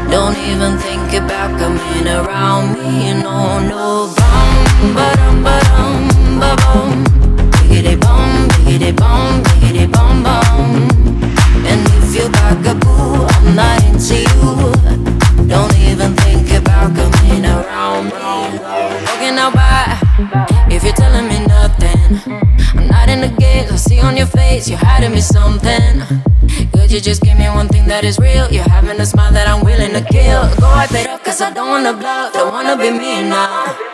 Don't even think about coming around me. No, no. Bum, ba-dum, ba-dum, ba-bum. Biggity bum, biggity bum, biggity bum bum. And if you bugaboo, I'm not into you. Don't even think about coming around me. Walking out by, if you're telling me nothing, I'm not in the games, I see on your face you're hiding me something. Could you just give me one thing that is real? You're having a smile that I'm willing to kill. Go wipe it up cause I don't wanna bluff, don't wanna be mean now.